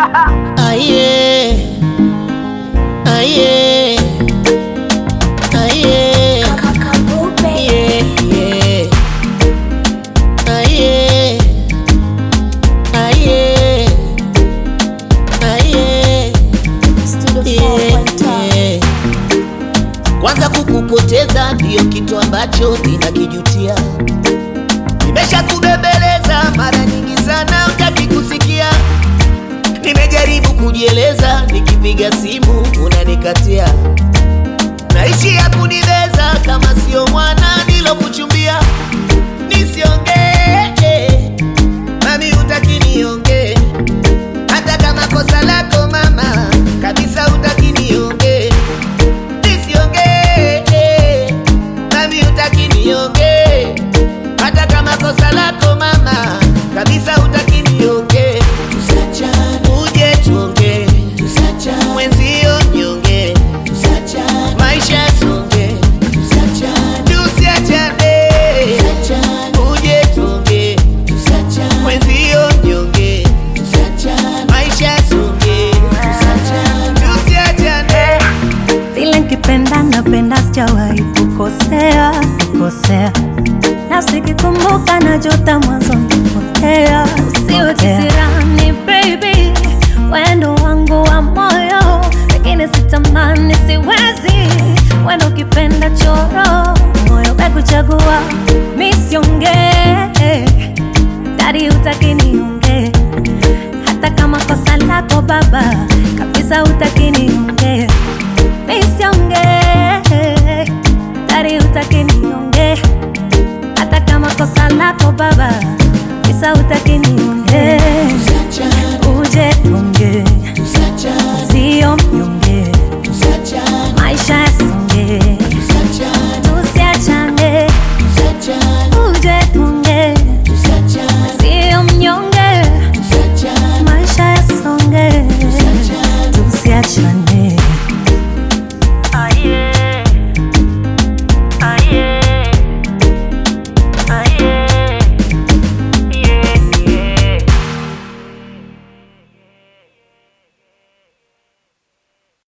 Aye, aye, aye, yeah, yeah. Aye, aye, aye, yeah. Kwanza kukupoteza ndiyo kitu ambacho ninakijutia. Nimesha kubembeleza mara nyingi sana, hutaki kusikia. Nimejaribu kujieleza, nikipiga simu unanikatia. Naishi ya kunibeza kama sio mwana nilokuchumbia. Nisiongee